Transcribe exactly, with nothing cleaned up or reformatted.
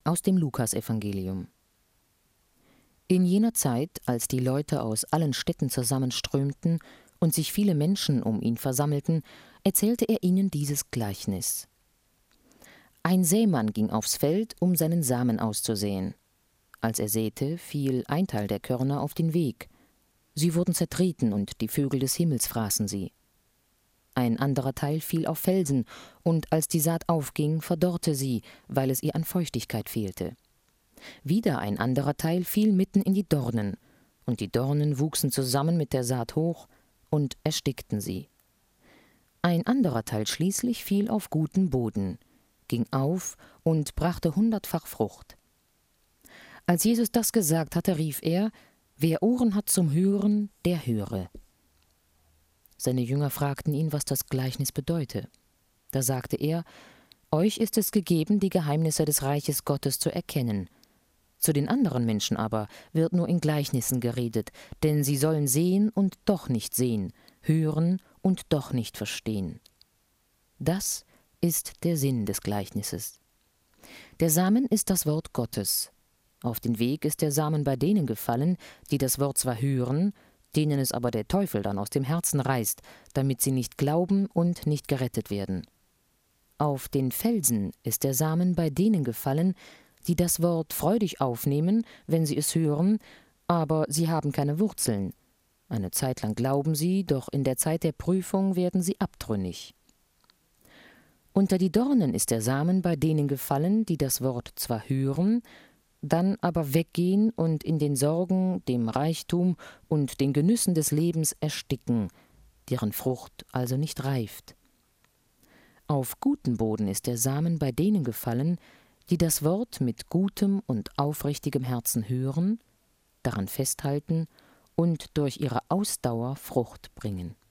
Aus dem Lukasevangelium. In jener Zeit, als die Leute aus allen Städten zusammenströmten und sich viele Menschen um ihn versammelten, erzählte er ihnen dieses Gleichnis. Ein Sämann ging aufs Feld, um seinen Samen auszusäen. Als er säte, fiel ein Teil der Körner auf den Weg. Sie wurden zertreten und die Vögel des Himmels fraßen sie. Ein anderer Teil fiel auf Felsen, und als die Saat aufging, verdorrte sie, weil es ihr an Feuchtigkeit fehlte. Wieder ein anderer Teil fiel mitten in die Dornen, und die Dornen wuchsen zusammen mit der Saat hoch und erstickten sie. Ein anderer Teil schließlich fiel auf guten Boden, ging auf und brachte hundertfach Frucht. Als Jesus das gesagt hatte, rief er: Wer Ohren hat zum Hören, der höre. Seine Jünger fragten ihn, was das Gleichnis bedeute. Da sagte er: Euch ist es gegeben, die Geheimnisse des Reiches Gottes zu erkennen. Zu den anderen Menschen aber wird nur in Gleichnissen geredet, denn sie sollen sehen und doch nicht sehen, hören und doch nicht verstehen. Das ist der Sinn des Gleichnisses. Der Samen ist das Wort Gottes. Auf den Weg ist der Samen bei denen gefallen, die das Wort zwar hören, denen es aber der Teufel dann aus dem Herzen reißt, damit sie nicht glauben und nicht gerettet werden. Auf den Felsen ist der Samen bei denen gefallen, die das Wort freudig aufnehmen, wenn sie es hören, aber sie haben keine Wurzeln. Eine Zeit lang glauben sie, doch in der Zeit der Prüfung werden sie abtrünnig. Unter die Dornen ist der Samen bei denen gefallen, die das Wort zwar hören, dann aber weggehen und in den Sorgen, dem Reichtum und den Genüssen des Lebens ersticken, deren Frucht also nicht reift. Auf guten Boden ist der Samen bei denen gefallen, die das Wort mit gutem und aufrichtigem Herzen hören, daran festhalten und durch ihre Ausdauer Frucht bringen.